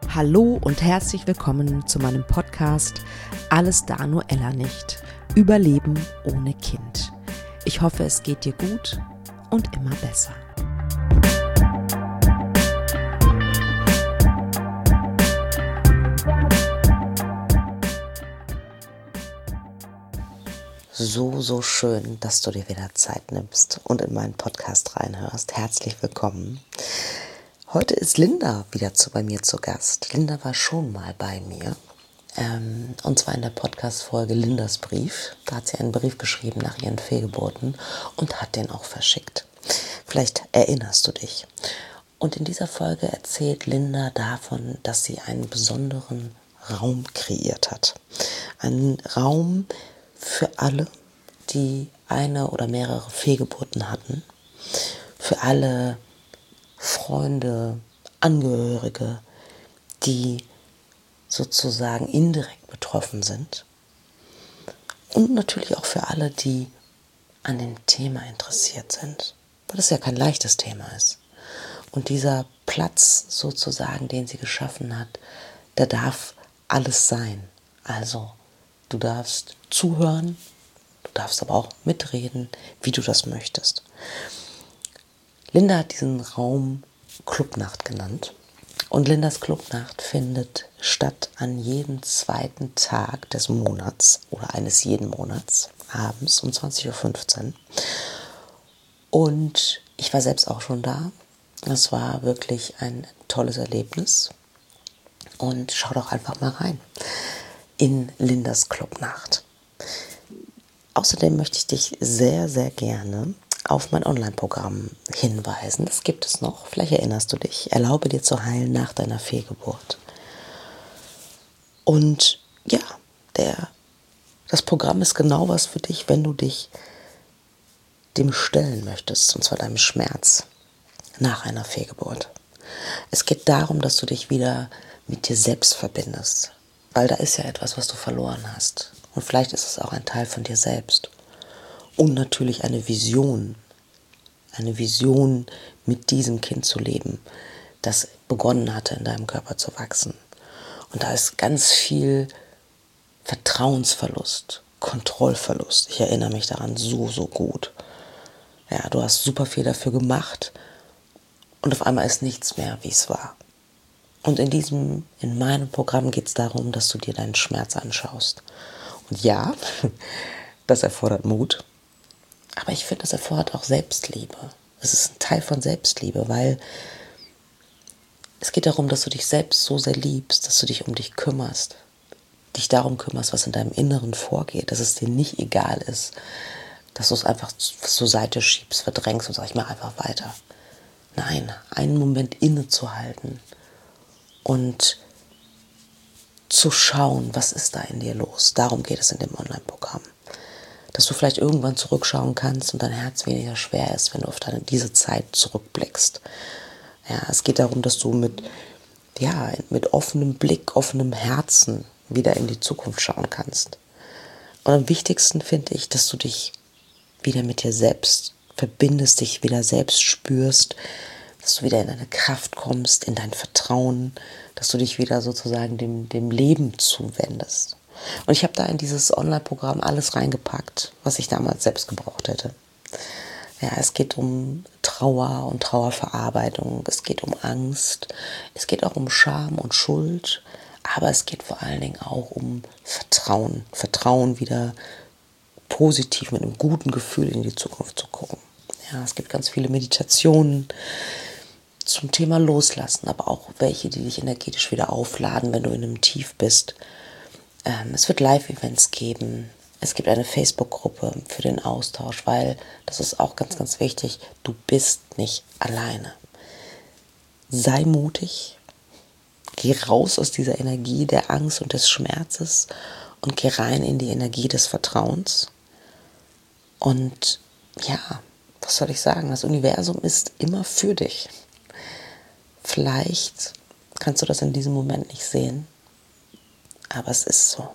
Hallo und herzlich willkommen zu meinem Podcast Alles da nur Ella nicht. Überleben ohne Kind. Ich hoffe, es geht dir gut und immer besser. So schön, dass du dir wieder Zeit nimmst und in meinen Podcast reinhörst. Herzlich willkommen. Heute ist Linda wieder bei mir zu Gast. Linda war schon mal bei mir, und zwar in der Podcast-Folge Lindas Brief. Da hat sie einen Brief geschrieben nach ihren Fehlgeburten und hat den auch verschickt. Vielleicht erinnerst du dich. Und in dieser Folge erzählt Linda davon, dass sie einen besonderen Raum kreiert hat. Einen Raum für alle, die eine oder mehrere Fehlgeburten hatten. Für alle Freunde, Angehörige, die sozusagen indirekt betroffen sind. Und natürlich auch für alle, die an dem Thema interessiert sind. Weil das ja kein leichtes Thema ist. Und dieser Platz sozusagen, den sie geschaffen hat, der darf alles sein. Also du darfst zuhören, du darfst aber auch mitreden, wie du das möchtest. Linda hat diesen Raum Clubnacht genannt. Und Lindas Clubnacht findet statt an jedem zweiten Tag des Monats oder eines jeden Monats, abends um 20:15 Uhr. Und ich war selbst auch schon da. Es war wirklich ein tolles Erlebnis. Und schau doch einfach mal rein in Lindas Clubnacht. Außerdem möchte ich dich sehr, sehr gerne auf mein Online-Programm hinweisen. Das gibt es noch. Vielleicht erinnerst du dich. Erlaube dir zu heilen nach deiner Fehlgeburt. Und ja, das Programm ist genau was für dich, wenn du dich dem stellen möchtest, und zwar deinem Schmerz nach einer Fehlgeburt. Es geht darum, dass du dich wieder mit dir selbst verbindest, weil da ist ja etwas, was du verloren hast. Und vielleicht ist es auch ein Teil von dir selbst. Und natürlich eine Vision mit diesem Kind zu leben, das begonnen hatte, in deinem Körper zu wachsen. Und da ist ganz viel Vertrauensverlust, Kontrollverlust. Ich erinnere mich daran so gut. Ja, du hast super viel dafür gemacht und auf einmal ist nichts mehr, wie es war. Und in meinem Programm geht es darum, dass du dir deinen Schmerz anschaust. Und ja, das erfordert Mut. Aber ich finde, das erfordert auch Selbstliebe. Es ist ein Teil von Selbstliebe, weil es geht darum, dass du dich selbst so sehr liebst, dass du dich um dich kümmerst. Dich darum kümmerst, was in deinem Inneren vorgeht. Dass es dir nicht egal ist, dass du es einfach zur Seite schiebst, verdrängst und sagst, ich mache einfach weiter. Nein, einen Moment innezuhalten und zu schauen, was ist da in dir los. Darum geht es in dem Online-Programm. Dass du vielleicht irgendwann zurückschauen kannst und dein Herz weniger schwer ist, wenn du auf diese Zeit zurückblickst. Ja, es geht darum, dass du mit offenem Blick, offenem Herzen wieder in die Zukunft schauen kannst. Und am wichtigsten finde ich, dass du dich wieder mit dir selbst verbindest, dich wieder selbst spürst, dass du wieder in deine Kraft kommst, in dein Vertrauen, dass du dich wieder sozusagen dem Leben zuwendest. Und ich habe da in dieses Online-Programm alles reingepackt, was ich damals selbst gebraucht hätte. Ja, es geht um Trauer und Trauerverarbeitung, es geht um Angst, es geht auch um Scham und Schuld, aber es geht vor allen Dingen auch um Vertrauen. Vertrauen wieder positiv mit einem guten Gefühl in die Zukunft zu gucken. Ja, es gibt ganz viele Meditationen zum Thema Loslassen, aber auch welche, die dich energetisch wieder aufladen, wenn du in einem Tief bist. Es wird Live-Events geben. Es gibt eine Facebook-Gruppe für den Austausch, weil das ist auch ganz, ganz wichtig. Du bist nicht alleine. Sei mutig. Geh raus aus dieser Energie der Angst und des Schmerzes und geh rein in die Energie des Vertrauens. Und ja, was soll ich sagen? Das Universum ist immer für dich. Vielleicht kannst du das in diesem Moment nicht sehen, aber es ist so.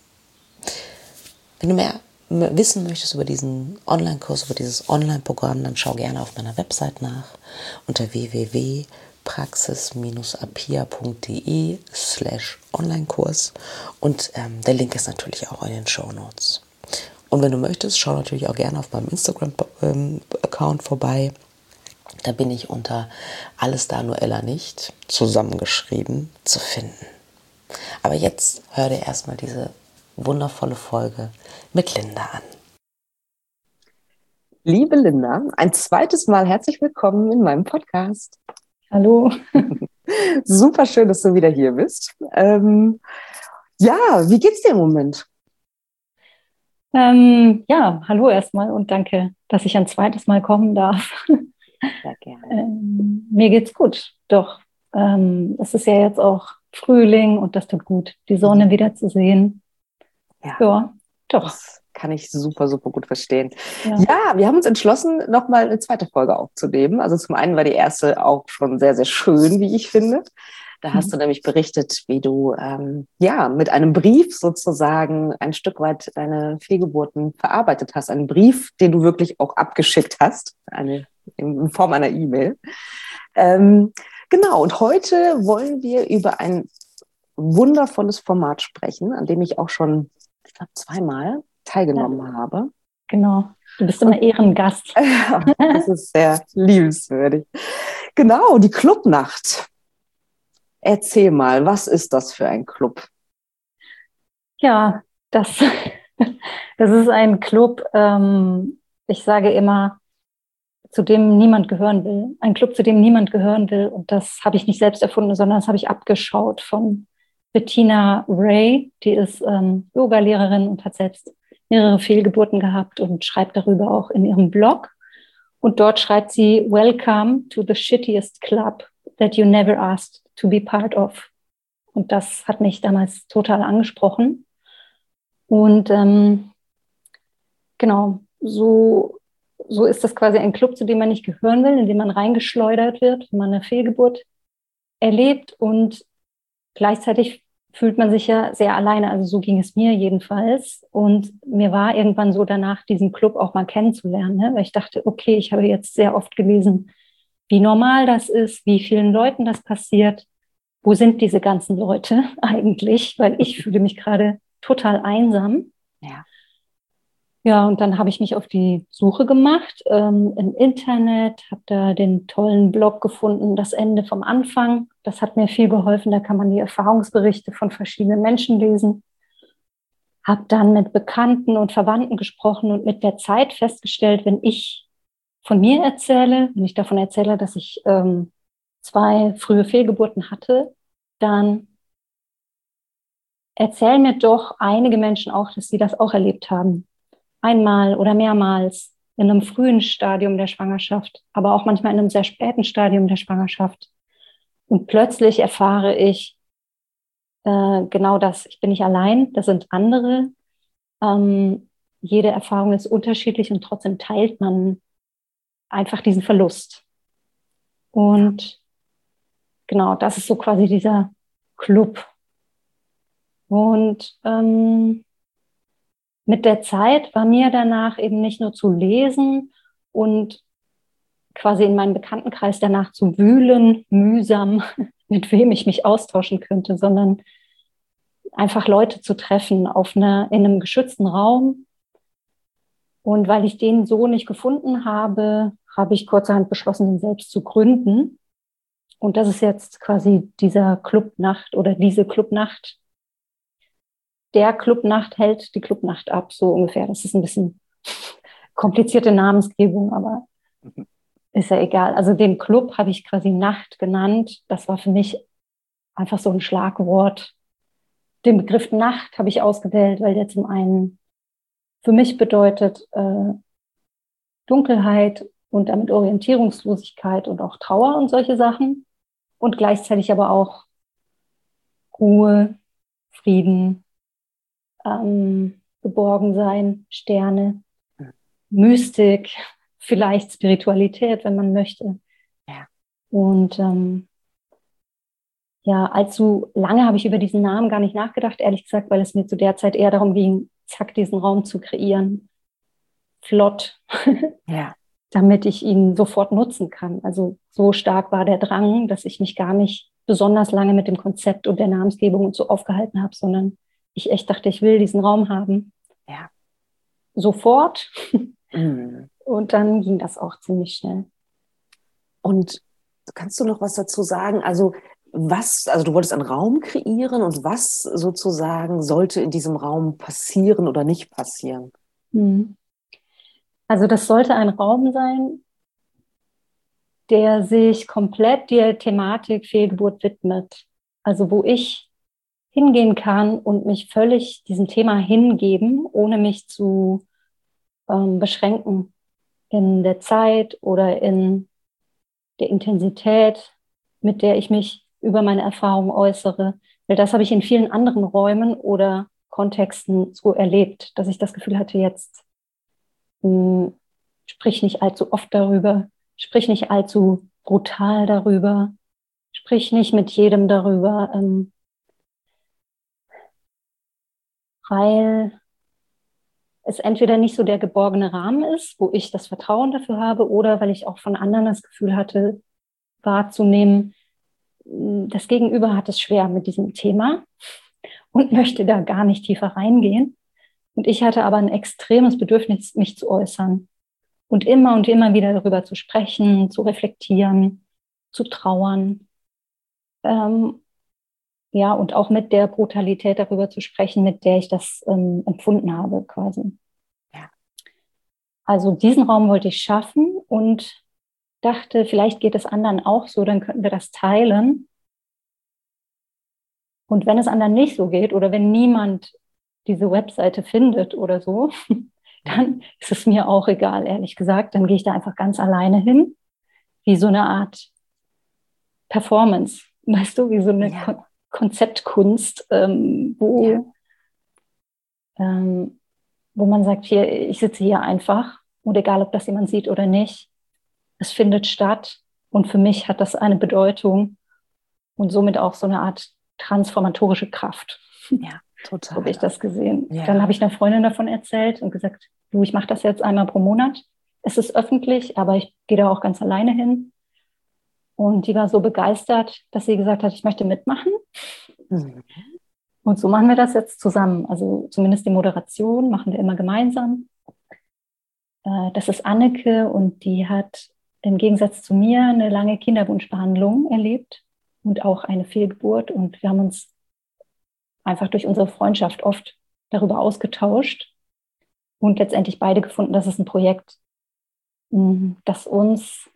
Wenn du mehr wissen möchtest über diesen Online-Kurs, über dieses Online-Programm, dann schau gerne auf meiner Website nach unter www.ellalife.de. praxis-apia.de/Onlinekurs und der Link ist natürlich auch in den Shownotes. Und wenn du möchtest, schau natürlich auch gerne auf meinem Instagram-Account vorbei. Da bin ich unter Alles da, nur Ella nicht zusammengeschrieben zu finden. Aber jetzt hör dir erstmal diese wundervolle Folge mit Linda an. Liebe Linda, ein zweites Mal herzlich willkommen in meinem Podcast. Hallo. Super schön, dass du wieder hier bist. Wie geht's dir im Moment? Hallo erstmal und danke, dass ich ein zweites Mal kommen darf. Sehr gerne. Mir geht's gut, doch. Es ist ja jetzt auch Frühling und das tut gut, die Sonne wieder zu sehen. Ja, doch. Das kann ich super, super gut verstehen. Ja, wir haben uns entschlossen, nochmal eine zweite Folge aufzunehmen. Also zum einen war die erste auch schon sehr, sehr schön, wie ich finde. Da hast du nämlich berichtet, wie du mit einem Brief sozusagen ein Stück weit deine Fehlgeburten verarbeitet hast. Einen Brief, den du wirklich auch abgeschickt hast, in Form einer E-Mail. Genau, und heute wollen wir über ein wundervolles Format sprechen, an dem ich auch schon, ich glaube, 2-mal teilgenommen habe. Genau, du bist immer Ehrengast. Das ist sehr liebenswürdig. Genau, die Clubnacht. Erzähl mal, was ist das für ein Club? Ja, das ist ein Club, ich sage immer, zu dem niemand gehören will. Ein Club, zu dem niemand gehören will. Und das habe ich nicht selbst erfunden, sondern das habe ich abgeschaut von Bettina Ray. Die ist Yoga-Lehrerin und hat selbst mehrere Fehlgeburten gehabt und schreibt darüber auch in ihrem Blog. Und dort schreibt sie, "Welcome to the shittiest club that you never asked to be part of." Und das hat mich damals total angesprochen. Und genau, so ist das quasi ein Club, zu dem man nicht gehören will, in dem man reingeschleudert wird, wenn man eine Fehlgeburt erlebt. Und gleichzeitig fühlt man sich ja sehr alleine. Also so ging es mir jedenfalls. Und mir war irgendwann so danach, diesen Club auch mal kennenzulernen, ne? Weil ich dachte, okay, ich habe jetzt sehr oft gelesen, wie normal das ist, wie vielen Leuten das passiert. Wo sind diese ganzen Leute eigentlich? Weil ich fühle mich gerade total einsam. Ja, und dann habe ich mich auf die Suche gemacht im Internet, habe da den tollen Blog gefunden, das Ende vom Anfang. Das hat mir viel geholfen. Da kann man die Erfahrungsberichte von verschiedenen Menschen lesen. Habe dann mit Bekannten und Verwandten gesprochen und mit der Zeit festgestellt, wenn ich von mir erzähle, wenn ich davon erzähle, dass ich 2 frühe Fehlgeburten hatte, dann erzählen mir doch einige Menschen auch, dass sie das auch erlebt haben. Einmal oder mehrmals in einem frühen Stadium der Schwangerschaft, aber auch manchmal in einem sehr späten Stadium der Schwangerschaft. Und plötzlich erfahre ich genau das. Ich bin nicht allein, das sind andere. Jede Erfahrung ist unterschiedlich und trotzdem teilt man einfach diesen Verlust. Und genau, das ist so quasi dieser Club. Und mit der Zeit war mir danach eben nicht nur zu lesen und quasi in meinem Bekanntenkreis danach zu wühlen, mühsam, mit wem ich mich austauschen könnte, sondern einfach Leute zu treffen in einem geschützten Raum. Und weil ich den so nicht gefunden habe, habe ich kurzerhand beschlossen, den selbst zu gründen. Und das ist jetzt quasi dieser Clubnacht oder diese Clubnacht. Der Clubnacht hält die Clubnacht ab, so ungefähr. Das ist ein bisschen komplizierte Namensgebung, aber ist ja egal. Also den Club habe ich quasi Nacht genannt. Das war für mich einfach so ein Schlagwort. Den Begriff Nacht habe ich ausgewählt, weil der zum einen für mich bedeutet Dunkelheit und damit Orientierungslosigkeit und auch Trauer und solche Sachen. Und gleichzeitig aber auch Ruhe, Frieden, Geborgensein, Sterne, Mystik, vielleicht Spiritualität, wenn man möchte. Ja. Und allzu lange habe ich über diesen Namen gar nicht nachgedacht, ehrlich gesagt, weil es mir zu der Zeit eher darum ging, zack, diesen Raum zu kreieren. Flott. Ja. damit ich ihn sofort nutzen kann. Also so stark war der Drang, dass ich mich gar nicht besonders lange mit dem Konzept und der Namensgebung und so aufgehalten habe, sondern ich echt dachte, ich will diesen Raum haben. Ja. Sofort. Mhm. Und dann ging das auch ziemlich schnell. Und kannst du noch was dazu sagen? Also du wolltest einen Raum kreieren und was sozusagen sollte in diesem Raum passieren oder nicht passieren? Mhm. Also das sollte ein Raum sein, der sich komplett der Thematik Fehlgeburt widmet. Also wo ich hingehen kann und mich völlig diesem Thema hingeben, ohne mich zu beschränken in der Zeit oder in der Intensität, mit der ich mich über meine Erfahrungen äußere. Weil das habe ich in vielen anderen Räumen oder Kontexten so erlebt, dass ich das Gefühl hatte, jetzt sprich nicht allzu oft darüber, sprich nicht allzu brutal darüber, sprich nicht mit jedem darüber, weil es entweder nicht so der geborgene Rahmen ist, wo ich das Vertrauen dafür habe, oder weil ich auch von anderen das Gefühl hatte, wahrzunehmen, das Gegenüber hat es schwer mit diesem Thema und möchte da gar nicht tiefer reingehen. Und ich hatte aber ein extremes Bedürfnis, mich zu äußern und immer wieder darüber zu sprechen, zu reflektieren, zu trauern. Ja, und auch mit der Brutalität darüber zu sprechen, mit der ich das empfunden habe, quasi. Ja. Also diesen Raum wollte ich schaffen und dachte, vielleicht geht es anderen auch so, dann könnten wir das teilen. Und wenn es anderen nicht so geht oder wenn niemand diese Webseite findet oder so, dann ist es mir auch egal, ehrlich gesagt. Dann gehe ich da einfach ganz alleine hin, wie so eine Art Performance, weißt du, wie so eine Konzeptkunst, wo man sagt, hier, ich sitze hier einfach und egal, ob das jemand sieht oder nicht, es findet statt und für mich hat das eine Bedeutung und somit auch so eine Art transformatorische Kraft. Ja, total. So habe ich das gesehen. Ja. Dann habe ich einer Freundin davon erzählt und gesagt, du, ich mache das jetzt einmal pro Monat. Es ist öffentlich, aber ich gehe da auch ganz alleine hin. Und die war so begeistert, dass sie gesagt hat, ich möchte mitmachen. Mhm. Und so machen wir das jetzt zusammen. Also zumindest die Moderation machen wir immer gemeinsam. Das ist Anneke und die hat im Gegensatz zu mir eine lange Kinderwunschbehandlung erlebt und auch eine Fehlgeburt. Und wir haben uns einfach durch unsere Freundschaft oft darüber ausgetauscht und letztendlich beide gefunden, dass es ein Projekt, das uns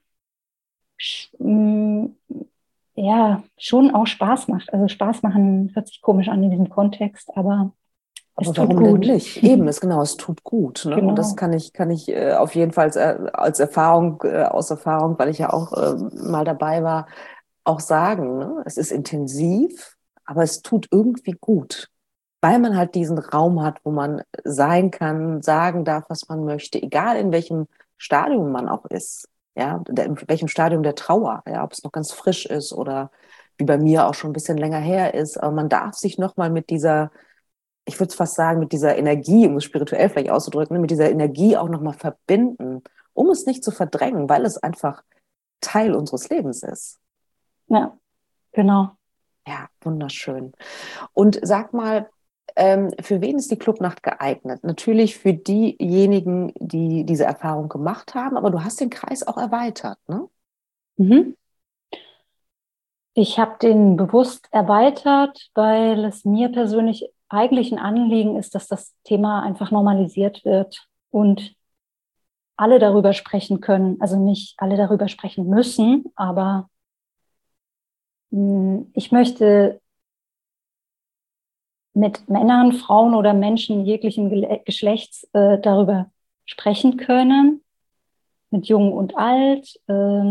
ja schon auch Spaß macht. Also Spaß machen hört sich komisch an in diesem Kontext, aber es tut warum gut. denn nicht? Eben, es tut gut. Ne? Genau. Und das kann ich auf jeden Fall als Erfahrung, aus Erfahrung, weil ich ja auch mal dabei war, auch sagen. Ne? Es ist intensiv, aber es tut irgendwie gut. Weil man halt diesen Raum hat, wo man sein kann, sagen darf, was man möchte, egal in welchem Stadium man auch ist. Ja, in welchem Stadium der Trauer, ja, ob es noch ganz frisch ist oder wie bei mir auch schon ein bisschen länger her ist. Aber man darf sich nochmal mit dieser, ich würde fast sagen, mit dieser Energie, um es spirituell vielleicht auszudrücken, ne, mit dieser Energie auch nochmal verbinden, um es nicht zu verdrängen, weil es einfach Teil unseres Lebens ist. Ja, genau. Ja, wunderschön. Und sag mal, für wen ist die Clubnacht geeignet? Natürlich für diejenigen, die diese Erfahrung gemacht haben, aber du hast den Kreis auch erweitert, ne? Mhm. Ich habe den bewusst erweitert, weil es mir persönlich eigentlich ein Anliegen ist, dass das Thema einfach normalisiert wird und alle darüber sprechen können. Also nicht alle darüber sprechen müssen, aber ich möchte mit Männern, Frauen oder Menschen jeglichen Geschlechts darüber sprechen können, mit Jung und Alt.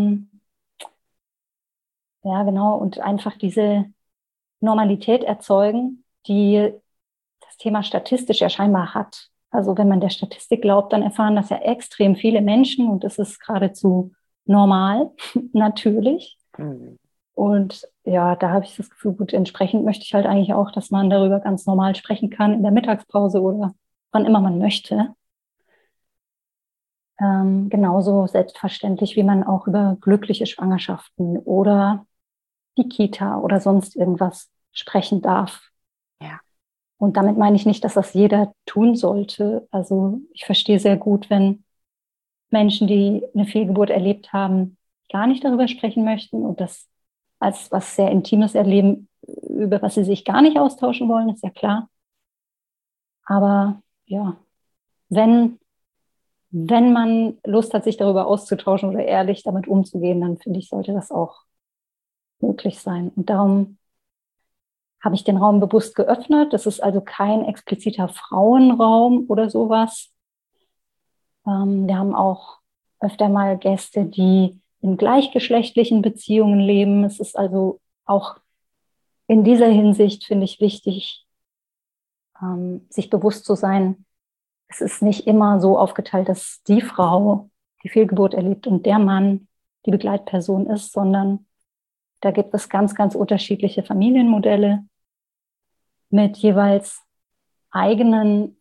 Ja, genau, und einfach diese Normalität erzeugen, die das Thema statistisch ja scheinbar hat. Also wenn man der Statistik glaubt, dann erfahren das ja extrem viele Menschen und das ist geradezu normal, natürlich. Mhm. Und ja, da habe ich das Gefühl, gut, entsprechend möchte ich halt eigentlich auch, dass man darüber ganz normal sprechen kann in der Mittagspause oder wann immer man möchte. genauso selbstverständlich, wie man auch über glückliche Schwangerschaften oder die Kita oder sonst irgendwas sprechen darf. Ja. Und damit meine ich nicht, dass das jeder tun sollte. Also ich verstehe sehr gut, wenn Menschen, die eine Fehlgeburt erlebt haben, gar nicht darüber sprechen möchten und das als was sehr Intimes erleben, über was sie sich gar nicht austauschen wollen, ist ja klar. Aber ja, wenn, wenn man Lust hat, sich darüber auszutauschen oder ehrlich damit umzugehen, dann finde ich, sollte das auch möglich sein. Und darum habe ich den Raum bewusst geöffnet. Das ist also kein expliziter Frauenraum oder sowas. Wir haben auch öfter mal Gäste, die in gleichgeschlechtlichen Beziehungen leben. Es ist also auch in dieser Hinsicht, finde ich, wichtig, sich bewusst zu sein, es ist nicht immer so aufgeteilt, dass die Frau die Fehlgeburt erlebt und der Mann die Begleitperson ist, sondern da gibt es ganz, ganz unterschiedliche Familienmodelle mit jeweils eigenen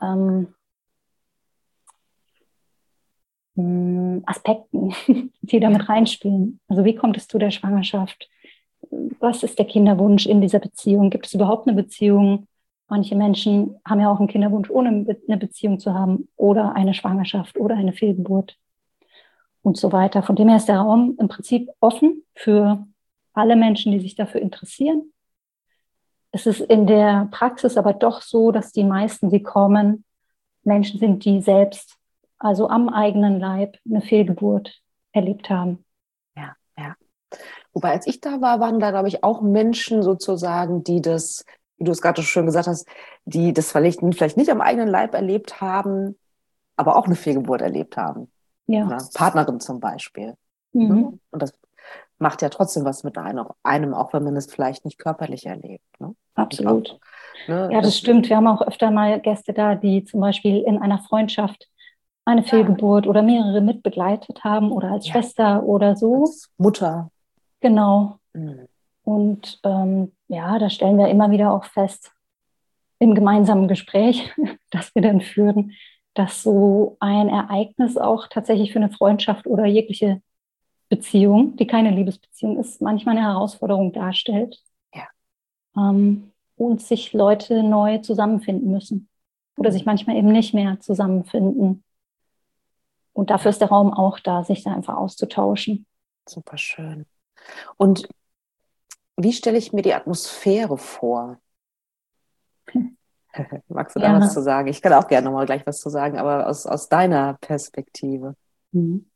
Aspekten, die damit reinspielen. Also wie kommt es zu der Schwangerschaft? Was ist der Kinderwunsch in dieser Beziehung? Gibt es überhaupt eine Beziehung? Manche Menschen haben ja auch einen Kinderwunsch, ohne eine Beziehung zu haben oder eine Schwangerschaft oder eine Fehlgeburt und so weiter. Von dem her ist der Raum im Prinzip offen für alle Menschen, die sich dafür interessieren. Es ist in der Praxis aber doch so, dass die meisten, die kommen, Menschen sind, die selbst, also am eigenen Leib, eine Fehlgeburt erlebt haben. Ja, ja. Wobei, als ich da war, waren da, glaube ich, auch Menschen sozusagen, die das, wie du es gerade so schön gesagt hast, die das vielleicht nicht am eigenen Leib erlebt haben, aber auch eine Fehlgeburt erlebt haben. Ja. Eine Partnerin zum Beispiel. Mhm. Ne? Und das macht ja trotzdem was mit einem, auch wenn man es vielleicht nicht körperlich erlebt. Ne? Und auch, Absolut. ne, Ja, das stimmt. Wir haben auch öfter mal Gäste da, die zum Beispiel in einer Freundschaft eine Fehlgeburt oder mehrere mitbegleitet haben oder als ja, Schwester oder so. als Mutter. Genau. Mhm. Und ja, da stellen wir immer wieder auch fest, im gemeinsamen Gespräch, das wir dann führen, dass so ein Ereignis auch tatsächlich für eine Freundschaft oder jegliche Beziehung, die keine Liebesbeziehung ist, manchmal eine Herausforderung darstellt. Ja. Und sich Leute neu zusammenfinden müssen oder sich manchmal eben nicht mehr zusammenfinden. Und dafür ist der Raum auch da, sich da einfach auszutauschen. Super schön. Und wie stelle ich mir die Atmosphäre vor? Magst du da was Ja. zu sagen? Ich kann auch gerne nochmal gleich was zu sagen, aber aus deiner Perspektive. Mhm.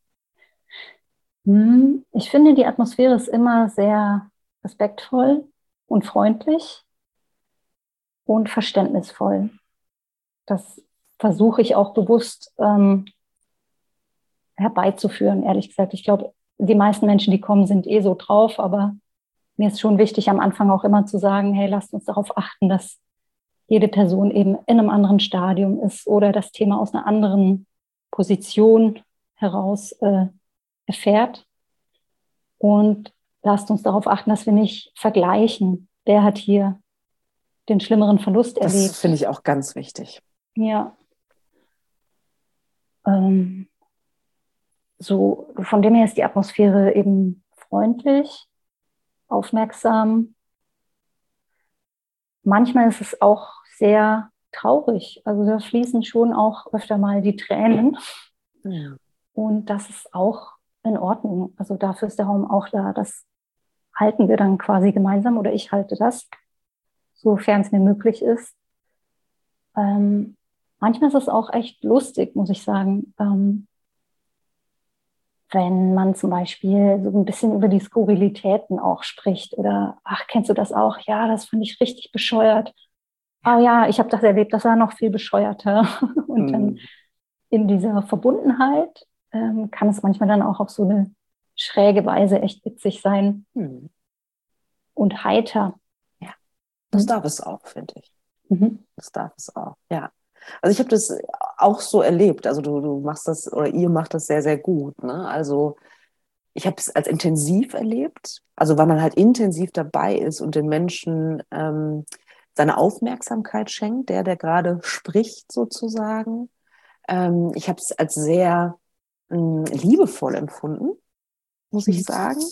Ich finde, die Atmosphäre ist immer sehr respektvoll und freundlich und verständnisvoll. Das versuche ich auch bewusst herbeizuführen, ehrlich gesagt. Ich glaube, die meisten Menschen, die kommen, sind eh so drauf, aber mir ist schon wichtig, am Anfang auch immer zu sagen, hey, lasst uns darauf achten, dass jede Person eben in einem anderen Stadium ist oder das Thema aus einer anderen Position heraus erfährt. Und lasst uns darauf achten, dass wir nicht vergleichen. Wer hat hier den schlimmeren Verlust Das erlebt? finde ich auch ganz wichtig. Ja. So, von dem her ist die Atmosphäre eben freundlich, aufmerksam. Manchmal ist es auch sehr traurig. Also da fließen schon auch öfter mal die Tränen. Ja. Und das ist auch in Ordnung. Also dafür ist der Raum auch da. Das halten wir dann quasi gemeinsam oder ich halte das, sofern es mir möglich ist. Manchmal ist es auch echt lustig, muss ich sagen, wenn man zum Beispiel so ein bisschen über die Skurrilitäten auch spricht oder, ach, kennst du das auch? Ja, das fand ich richtig bescheuert. Ah ja, ich habe das erlebt, das war noch viel bescheuerter. Und dann in dieser Verbundenheit kann es manchmal dann auch auf so eine schräge Weise echt witzig sein und heiter. Ja, das darf es auch, finde ich. Mhm. Das darf es auch, ja. Also ich habe das auch so erlebt. Also du machst das oder ihr macht das sehr, sehr gut. Ne? Also ich habe es als intensiv erlebt. Also weil man halt intensiv dabei ist und den Menschen seine Aufmerksamkeit schenkt, der gerade spricht sozusagen. Ich habe es als sehr liebevoll empfunden, muss ich sagen.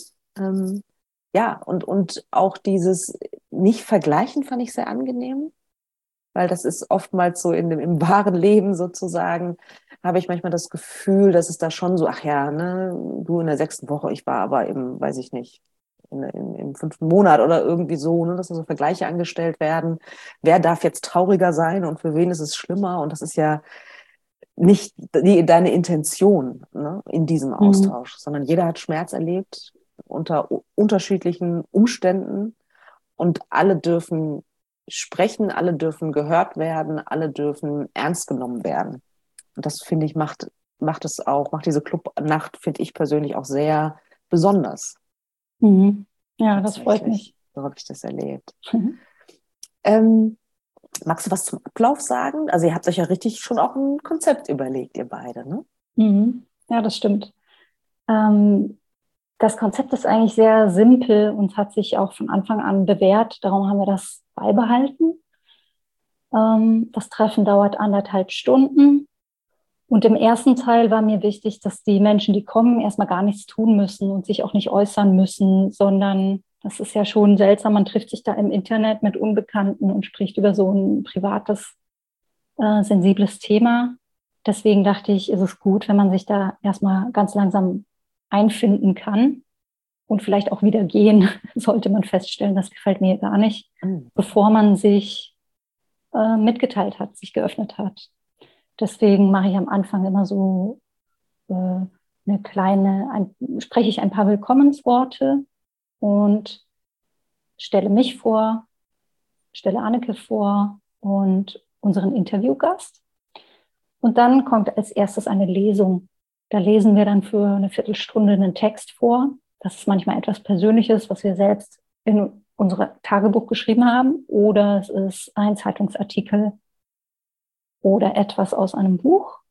Ja, und auch dieses Nicht-Vergleichen fand ich sehr angenehm, weil das ist oftmals so im wahren Leben sozusagen, habe ich manchmal das Gefühl, dass es da schon so, ach ja, ne, du in der 6. Woche, ich war aber im, weiß ich nicht, im 5. Monat oder irgendwie so, ne, dass da so Vergleiche angestellt werden. Wer darf jetzt trauriger sein und für wen ist es schlimmer? Und das ist ja nicht deine Intention, ne, in diesem Mhm. Austausch, sondern jeder hat Schmerz erlebt unter unterschiedlichen Umständen und alle dürfen sprechen, alle dürfen gehört werden, alle dürfen ernst genommen werden. Und das, finde ich, macht es auch, macht diese Clubnacht, finde ich persönlich auch sehr besonders, Mhm. Ja, das freut tatsächlich. mich. So habe ich das erlebt. Ähm, Magst du was zum Ablauf sagen? Also ihr habt euch ja richtig schon auch ein Konzept überlegt, ihr beide, ne? Mhm. Ja, das stimmt. Ähm, Das Konzept ist eigentlich sehr simpel und hat sich auch von Anfang an bewährt. Darum haben wir das beibehalten. Das Treffen dauert 1,5 Stunden. Und im ersten Teil war mir wichtig, dass die Menschen, die kommen, erstmal gar nichts tun müssen und sich auch nicht äußern müssen, sondern das ist ja schon seltsam. Man trifft sich da im Internet mit Unbekannten und spricht über so ein privates, sensibles Thema. Deswegen dachte ich, ist es gut, wenn man sich da erstmal ganz langsam einfinden kann und vielleicht auch wieder gehen, sollte man feststellen, das gefällt mir gar nicht, Mhm. bevor man sich mitgeteilt hat, sich geöffnet hat. Deswegen mache ich am Anfang immer so eine spreche ich ein paar Willkommensworte und stelle mich vor, stelle Anneke vor und unseren Interviewgast. Und dann kommt als erstes eine Lesung. Da lesen wir dann für eine Viertelstunde einen Text vor. Das ist manchmal etwas Persönliches, was wir selbst in unser Tagebuch geschrieben haben. Oder es ist ein Zeitungsartikel oder etwas aus einem Buch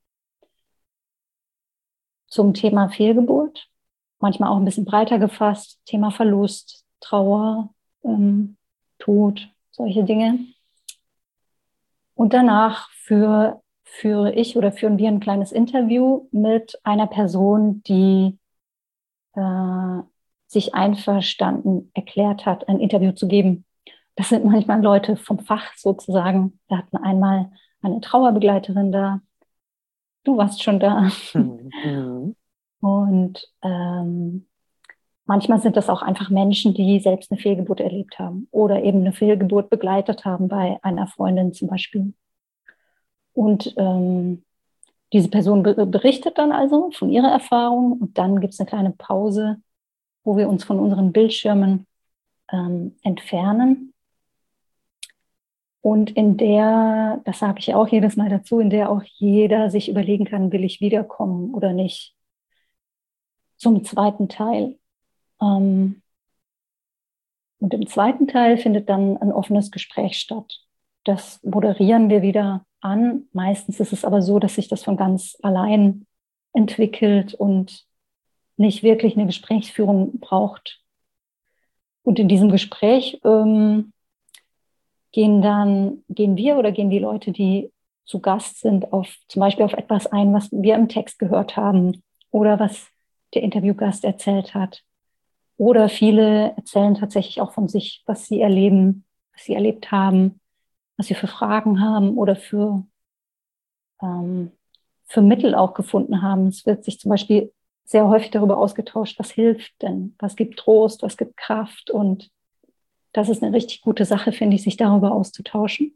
zum Thema Fehlgeburt. Manchmal auch ein bisschen breiter gefasst. Thema Verlust, Trauer, Tod, solche Dinge. Und danach führe ich oder führen wir ein kleines Interview mit einer Person, die äh, sich einverstanden erklärt hat, ein Interview zu geben. Das sind manchmal Leute vom Fach sozusagen. Wir hatten einmal eine Trauerbegleiterin da. Du warst schon da. Mhm. Und manchmal sind das auch einfach Menschen, die selbst eine Fehlgeburt erlebt haben oder eben eine Fehlgeburt begleitet haben bei einer Freundin zum Beispiel. Und diese Person berichtet dann also von ihrer Erfahrung und dann gibt es eine kleine Pause, wo wir uns von unseren Bildschirmen entfernen und in der, das sage ich auch jedes Mal dazu, in der auch jeder sich überlegen kann, will ich wiederkommen oder nicht. Zum zweiten Teil. Und im zweiten Teil findet dann ein offenes Gespräch statt. Das moderieren wir wieder an. Meistens ist es aber so, dass sich das von ganz allein entwickelt und nicht wirklich eine Gesprächsführung braucht. Und in diesem Gespräch gehen wir oder gehen die Leute, die zu Gast sind, zum Beispiel auf etwas ein, was wir im Text gehört haben oder was der Interviewgast erzählt hat. Oder viele erzählen tatsächlich auch von sich, was sie erleben, was sie erlebt haben, was sie für Fragen haben oder ähm, für Mittel auch gefunden haben. Es wird sich zum Beispiel sehr häufig darüber ausgetauscht, was hilft denn, was gibt Trost, was gibt Kraft. Und das ist eine richtig gute Sache, finde ich, sich darüber auszutauschen.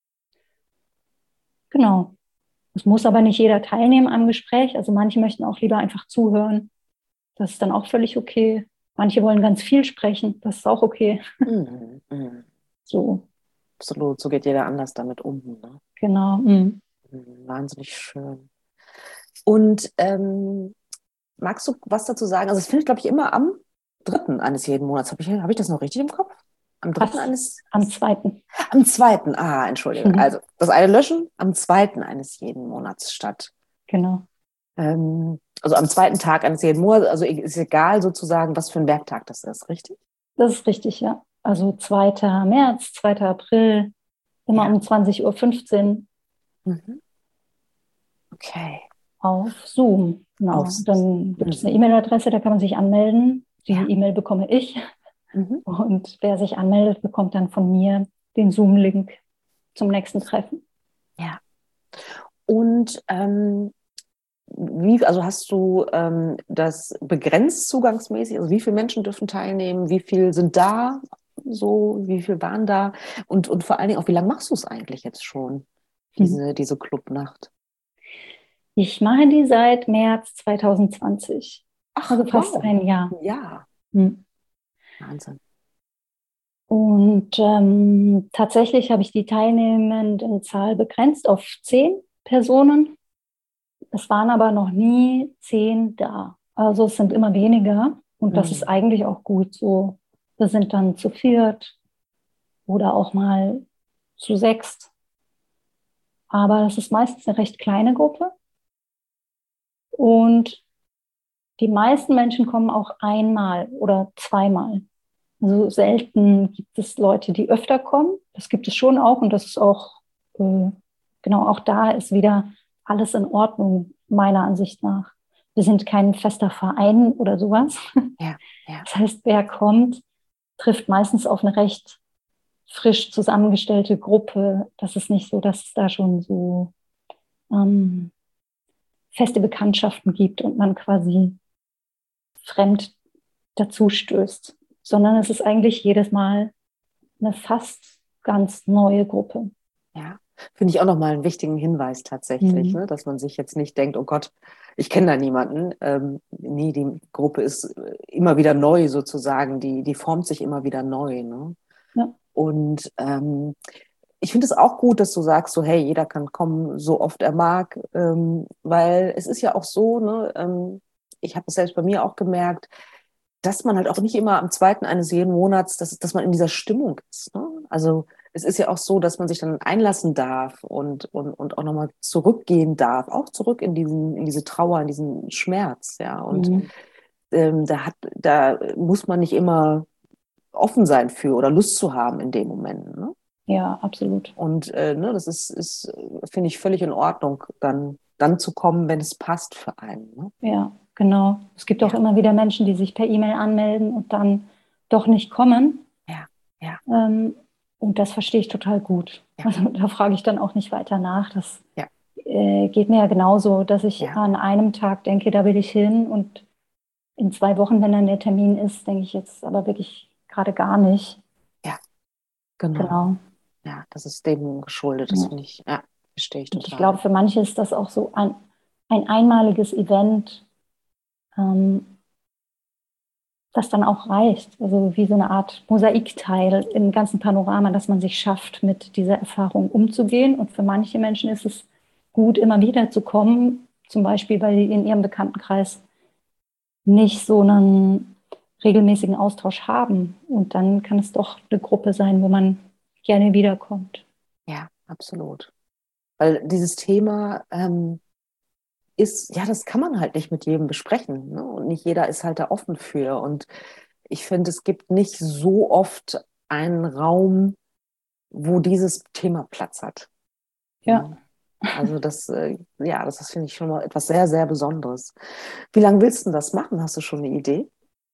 Genau. Es muss aber nicht jeder teilnehmen am Gespräch. Also manche möchten auch lieber einfach zuhören. Das ist dann auch völlig okay. Manche wollen ganz viel sprechen. Das ist auch okay. Mhm. Mhm. So, Absolut, so geht jeder anders damit um. Ne? genau. Mhm. Wahnsinnig schön. Und magst du was dazu sagen? Also es findet, glaube ich, immer am 3. eines jeden Monats. Hab ich das noch richtig im Kopf? Am dritten Fast eines, am zweiten. am 2. Ah, entschuldige. Also das eine löschen, am 2. eines jeden Monats statt. Genau. Also am 2. Tag eines jeden Monats, also ist egal sozusagen, was für ein Werktag das ist, richtig? Das ist richtig, ja. Also 2. März, 2. April, immer Ja. um 20:15 Uhr. Mhm. Okay. Auf Zoom, genau. Auf Dann gibt es eine E-Mail-Adresse, da kann man sich anmelden. Die ja. E-Mail bekomme ich. Mhm. Und wer sich anmeldet, bekommt dann von mir den Zoom-Link zum nächsten Treffen. Ja. Und also hast du das begrenzt zugangsmäßig? Also wie viele Menschen dürfen teilnehmen? Wie viele sind da? So, wie viele waren da? Und vor allen Dingen auch, wie lange machst du es eigentlich jetzt schon, diese Clubnacht? Ich mache die seit März 2020, Ach, also fast wow. ein Jahr. Ja, Hm. Wahnsinn. Und tatsächlich habe ich die Teilnehmendenzahl begrenzt auf 10 Personen. Es waren aber noch nie 10 da. Also es sind immer weniger und das ist Mhm. eigentlich auch gut so. Wir sind dann zu 4 oder auch mal zu 6. Aber das ist meistens eine recht kleine Gruppe und die meisten Menschen kommen auch einmal oder zweimal. Also selten gibt es Leute, die öfter kommen. Das gibt es schon auch und das ist auch, genau, auch da ist wieder alles in Ordnung, meiner Ansicht nach. Wir sind kein fester Verein oder sowas. Ja, ja. Das heißt, wer kommt, trifft meistens auf eine recht frisch zusammengestellte Gruppe. Das ist nicht so, dass es da schon so ähm, feste Bekanntschaften gibt und man quasi fremd dazu stößt, sondern es ist eigentlich jedes Mal eine fast ganz neue Gruppe. Ja, finde ich auch nochmal einen wichtigen Hinweis tatsächlich, Mhm. ne? Dass man sich jetzt nicht denkt, oh Gott, ich kenne da niemanden. Nee, die Gruppe ist immer wieder neu sozusagen, die formt sich immer wieder neu. Ne? Ja. Und ich finde es auch gut, dass du sagst, so hey, jeder kann kommen, so oft er mag, weil es ist ja auch so, ne, ich habe es selbst bei mir auch gemerkt, dass man halt auch nicht immer am zweiten eines jeden Monats, dass man in dieser Stimmung ist. Ne? Also es ist ja auch so, dass man sich dann einlassen darf und auch nochmal zurückgehen darf, auch zurück in diese Trauer, in diesen Schmerz, ja. Und Mhm. da muss man nicht immer offen sein für oder Lust zu haben in dem Moment. Ne? Ja, absolut. Und ne, das ist finde ich, völlig in Ordnung, dann zu kommen, wenn es passt für einen. Ne? Ja, genau. Es gibt auch Ja, immer wieder Menschen, die sich per E-Mail anmelden und dann doch nicht kommen. ja, ja, Ähm, und das verstehe ich total gut. ja, Also da frage ich dann auch nicht weiter nach. Das ja, geht mir ja genauso, dass ich ja, an einem Tag denke, da will ich hin und in 2 Wochen, wenn dann der Termin ist, denke ich jetzt aber wirklich gerade gar nicht. ja, genau. Genau. Ja, das ist dem geschuldet, das Ja. finde ich, ja, verstehe ich Und ich total. glaube, für manche ist das auch so ein einmaliges Event, ähm, das dann auch reicht. Also wie so eine Art Mosaikteil im ganzen Panorama, dass man sich schafft, mit dieser Erfahrung umzugehen. Und für manche Menschen ist es gut, immer wieder zu kommen, zum Beispiel, weil sie in ihrem Bekanntenkreis nicht so einen regelmäßigen Austausch haben. Und dann kann es doch eine Gruppe sein, wo man gerne wiederkommt. Ja, absolut. Weil dieses Thema ist, ja, das kann man halt nicht mit jedem besprechen. Ne? Und nicht jeder ist halt da offen für. Und ich finde, es gibt nicht so oft einen Raum, wo dieses Thema Platz hat. Ja. Ne? Also ja, das ist, finde ich, schon mal etwas sehr, sehr Besonderes. Wie lange willst du das machen? Hast du schon eine Idee?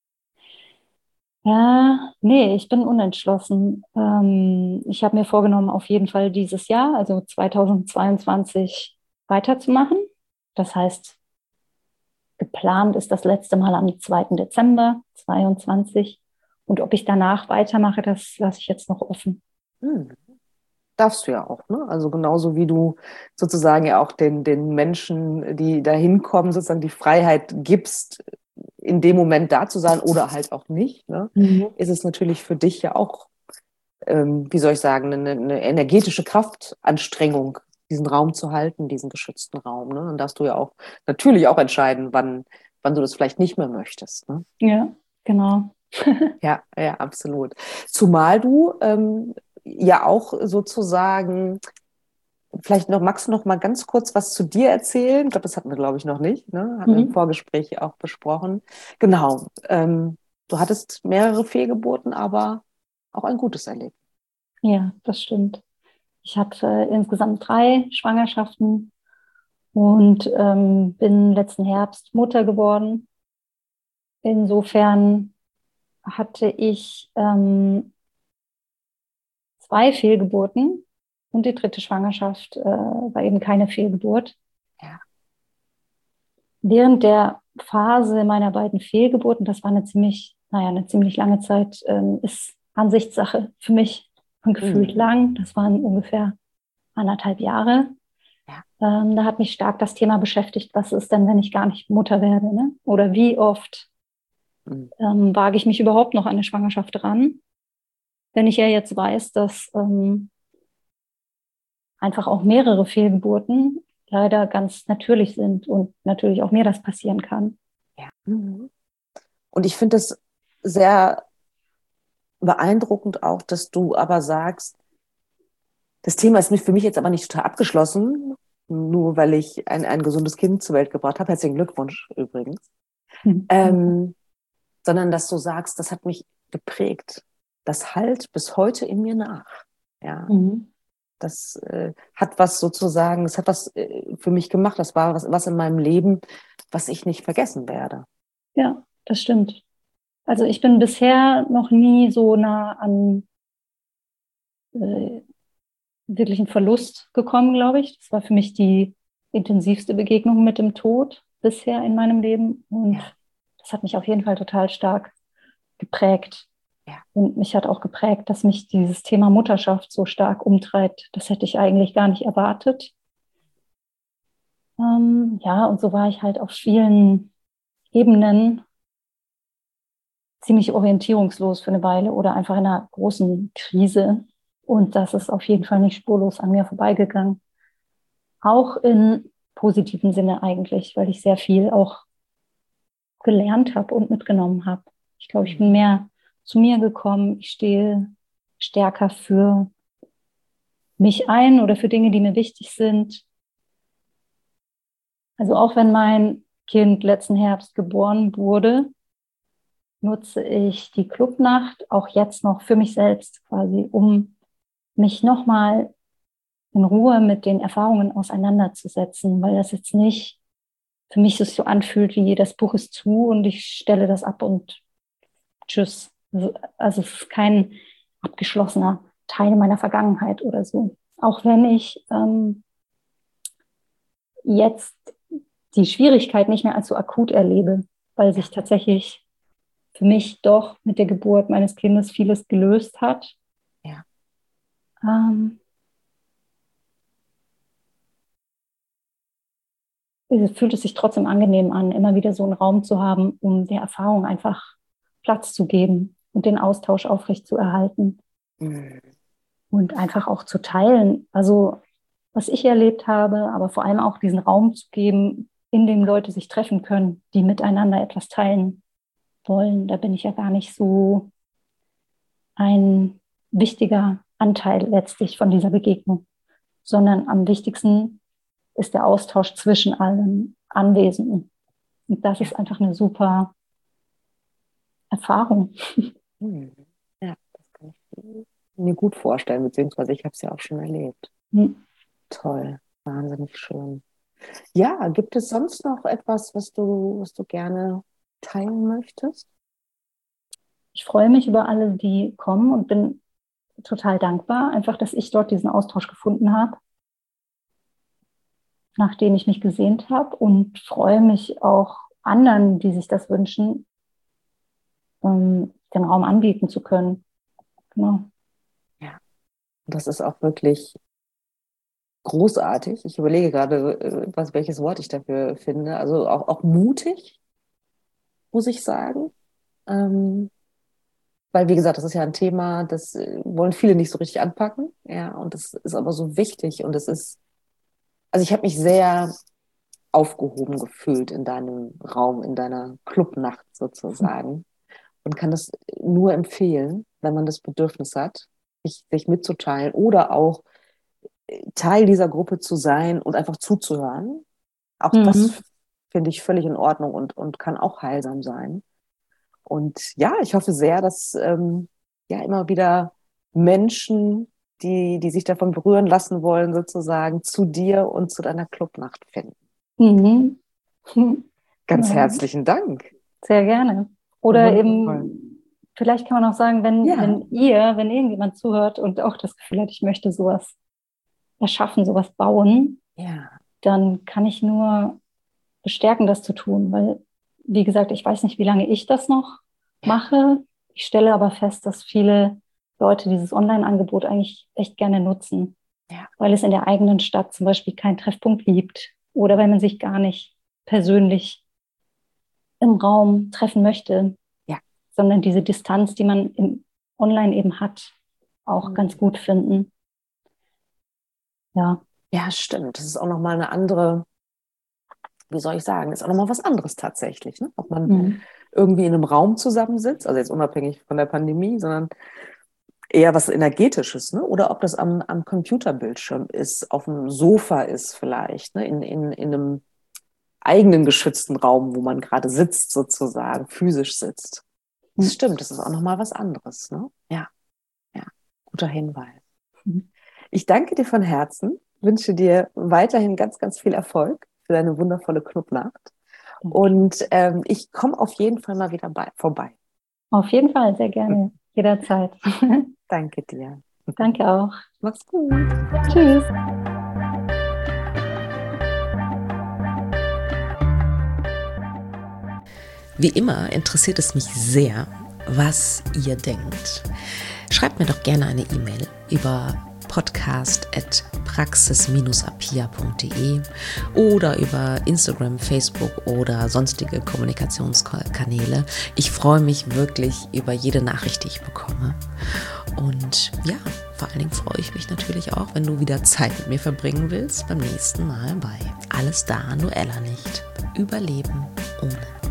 Ja, nee, ich bin unentschlossen. Ich habe mir vorgenommen, auf jeden Fall dieses Jahr, also 2022, weiterzumachen. Das heißt, geplant ist das letzte Mal am 2. Dezember 2022. Und ob ich danach weitermache, das lasse ich jetzt noch offen. Hm. Darfst du ja auch, ne? Also genauso wie du sozusagen ja auch den Menschen, die da hinkommen, sozusagen die Freiheit gibst, in dem Moment da zu sein oder halt auch nicht, ne? Mhm. Ist es natürlich für dich ja auch, wie soll ich sagen, eine energetische Kraftanstrengung, diesen Raum zu halten, diesen geschützten Raum, ne? Dann darfst du ja auch natürlich auch entscheiden, wann du das vielleicht nicht mehr möchtest, ne? Ja, genau. Ja, ja, absolut. Zumal du ja auch sozusagen, vielleicht noch, magst du noch mal ganz kurz was zu dir erzählen? Ich glaube, das hatten wir, glaube ich, noch nicht, ne? Hatten wir im Mhm. Vorgespräch auch besprochen. Genau. Du hattest mehrere Fehlgeburten, aber auch ein gutes erlebt. Ja, das stimmt. Ich hatte insgesamt 3 Schwangerschaften und bin letzten Herbst Mutter geworden. Insofern hatte ich 2 Fehlgeburten und die dritte Schwangerschaft war eben keine Fehlgeburt. Ja. Während der Phase meiner beiden Fehlgeburten, das war eine ziemlich lange Zeit, ist Ansichtssache für mich und gefühlt lang. Das waren ungefähr 1,5 Jahre. Ja. Da hat mich stark das Thema beschäftigt, was ist denn, wenn ich gar nicht Mutter werde? Ne? Oder wie oft wage ich mich überhaupt noch an eine Schwangerschaft ran? Wenn ich ja jetzt weiß, dass einfach auch mehrere Fehlgeburten leider ganz natürlich sind und natürlich auch mir das passieren kann. Ja. Und ich finde es sehr beeindruckend auch, dass du aber sagst, das Thema ist für mich jetzt aber nicht total abgeschlossen, nur weil ich ein gesundes Kind zur Welt gebracht habe. Herzlichen Glückwunsch übrigens. Sondern dass du sagst, das hat mich geprägt. Das hallt bis heute in mir nach. Ja. Das hat was sozusagen, das hat was für mich gemacht. Das war was in meinem Leben, was ich nicht vergessen werde. Ja, das stimmt. Also ich bin bisher noch nie so nah an wirklichen Verlust gekommen, glaube ich. Das war für mich die intensivste Begegnung mit dem Tod bisher in meinem Leben. Und das hat mich auf jeden Fall total stark geprägt. Ja. Und mich hat auch geprägt, dass mich dieses Thema Mutterschaft so stark umtreibt. Das hätte ich eigentlich gar nicht erwartet. Ja, und so war ich halt auf vielen Ebenen ziemlich orientierungslos für eine Weile oder einfach in einer großen Krise. Und das ist auf jeden Fall nicht spurlos an mir vorbeigegangen. Auch in positiven Sinne eigentlich, weil ich sehr viel auch gelernt habe und mitgenommen habe. Ich glaube, ich bin mehr zu mir gekommen. Ich stehe stärker für mich ein oder für Dinge, die mir wichtig sind. Also auch wenn mein Kind letzten Herbst geboren wurde, nutze ich die Clubnacht auch jetzt noch für mich selbst quasi, um mich nochmal in Ruhe mit den Erfahrungen auseinanderzusetzen, weil das jetzt nicht für mich sich so anfühlt, wie das Buch ist zu und ich stelle das ab und tschüss. Also es ist kein abgeschlossener Teil meiner Vergangenheit oder so. Auch wenn ich jetzt die Schwierigkeit nicht mehr als so akut erlebe, weil sich tatsächlich für mich doch mit der Geburt meines Kindes vieles gelöst hat. Ja. Fühlt es sich trotzdem angenehm an, immer wieder so einen Raum zu haben, um der Erfahrung einfach Platz zu geben und den Austausch aufrechtzuerhalten und einfach auch zu teilen. Also was ich erlebt habe, aber vor allem auch diesen Raum zu geben, in dem Leute sich treffen können, die miteinander etwas teilen wollen. Da bin ich ja gar nicht so ein wichtiger Anteil letztlich von dieser Begegnung, sondern am wichtigsten ist der Austausch zwischen allen Anwesenden. Und das ist einfach eine super Erfahrung. Ja, das kann ich mir gut vorstellen, beziehungsweise ich habe es ja auch schon erlebt. Toll, wahnsinnig schön. Ja, gibt es sonst noch etwas, was du gerne teilen möchtest? Ich freue mich über alle, die kommen und bin total dankbar, einfach, dass ich dort diesen Austausch gefunden habe, nach dem ich mich gesehnt habe und freue mich auch anderen, die sich das wünschen, den Raum anbieten zu können. Genau. Ja, das ist auch wirklich großartig. Ich überlege gerade, welches Wort ich dafür finde. Also auch mutig, muss ich sagen. Weil, wie gesagt, das ist ja ein Thema, das wollen viele nicht so richtig anpacken. Ja, und das ist aber so wichtig. Und es ist, also ich habe mich sehr aufgehoben gefühlt in deinem Raum, in deiner Clubnacht sozusagen. Und kann das nur empfehlen, wenn man das Bedürfnis hat, sich mitzuteilen oder auch Teil dieser Gruppe zu sein und einfach zuzuhören. Auch das finde ich völlig in Ordnung und kann auch heilsam sein. Und ja, ich hoffe sehr, dass ja immer wieder Menschen, die sich davon berühren lassen wollen, sozusagen zu dir und zu deiner Clubnacht finden. Mhm. Ganz Ja, herzlichen Dank. sehr gerne. Oder Wundervoll. eben, vielleicht kann man auch sagen, wenn irgendjemand zuhört und auch das Gefühl hat, ich möchte sowas erschaffen, sowas bauen, Ja. dann kann ich nur bestärken, das zu tun, weil, wie gesagt, ich weiß nicht, wie lange ich das noch mache. Ich stelle aber fest, dass viele Leute dieses Online-Angebot eigentlich echt gerne nutzen, Ja. weil es in der eigenen Stadt zum Beispiel keinen Treffpunkt gibt oder weil man sich gar nicht persönlich im Raum treffen möchte, Ja. sondern diese Distanz, die man im Online eben hat, auch ganz gut finden. Ja. Ja, stimmt. Das ist auch nochmal eine andere, wie soll ich sagen, ist auch nochmal was anderes tatsächlich, ne? Ob man irgendwie in einem Raum zusammensitzt, also jetzt unabhängig von der Pandemie, sondern eher was Energetisches, ne? Oder ob das am Computerbildschirm ist, auf dem Sofa ist vielleicht, ne? In einem eigenen geschützten Raum, wo man gerade sitzt, sozusagen, physisch sitzt. Das stimmt, das ist auch nochmal was anderes, ne? Ja, ja, guter Hinweis. Ich danke dir von Herzen, wünsche dir weiterhin ganz, ganz viel Erfolg für deine wundervolle Clubnacht. Und ich komme auf jeden Fall mal wieder vorbei. Auf jeden Fall, sehr gerne, jederzeit. Danke dir. Danke auch. Mach's gut. Tschüss. Wie immer interessiert es mich sehr, was ihr denkt. Schreibt mir doch gerne eine E-Mail über podcast@praxis-apia.de oder über Instagram, Facebook oder sonstige Kommunikationskanäle. Ich freue mich wirklich über jede Nachricht, die ich bekomme. Und ja, vor allen Dingen freue ich mich natürlich auch, wenn du wieder Zeit mit mir verbringen willst, beim nächsten Mal bei Alles da, Noella nicht. Überleben ohne